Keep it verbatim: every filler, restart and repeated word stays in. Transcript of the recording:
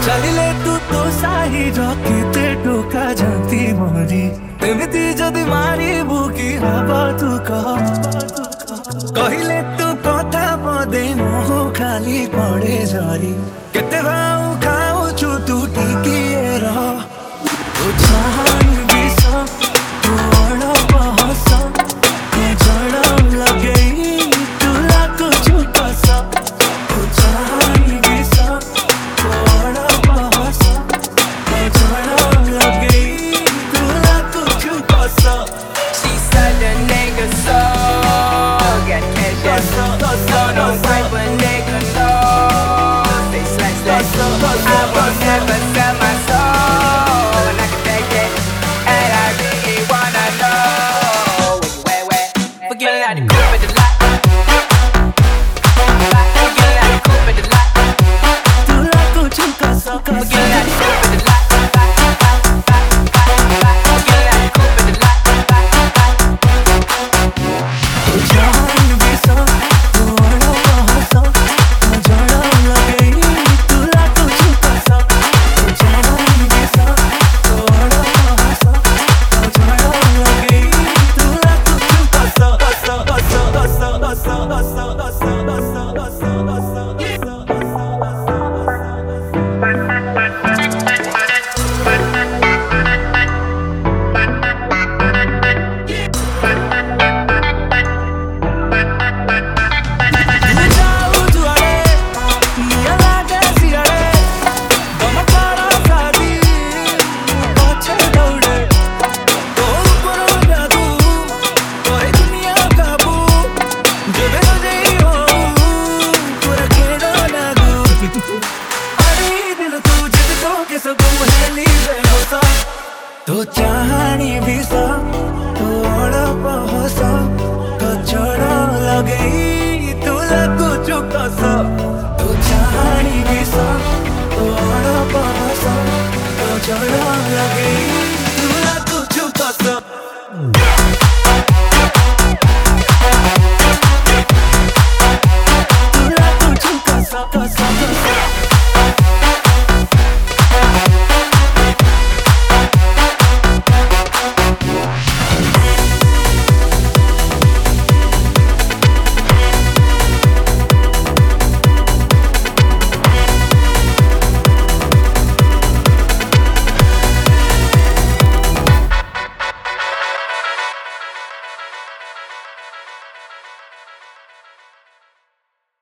ଚାଲିଲେ ତୁ ତୋ ସାହି ରଖିତେ ଟୋକା ଯାନ୍ତି ମରି ଏମିତି ଯଦି ମାରିବୁ କି ହବ ତୁ କହ କହିଲେ ତୁ କଥା ପଦେ ମୁହଁ ଖାଲି ପଡେ ଝରି କେତେ ଭାଉ ଖାଉଛୁ ତୁ ଟିକିଏ ରହ ତୁ ଚାହାଣି ବିଷ ତୁ ଅଳପ ହସ ତୁ ଜଳ ଲଗେଇ ତୁ ଲାଗୁଛୁ କସ ତୁ ଚାହାଣି ବିଷ ତୁ ଅଳପ ହସ ତୁ ଜଳ ଲଗେଇ ତୁ ଲାଗୁଛୁ କସ She said the nigga so got cash out, so don't fight, but nigga no. They slash that.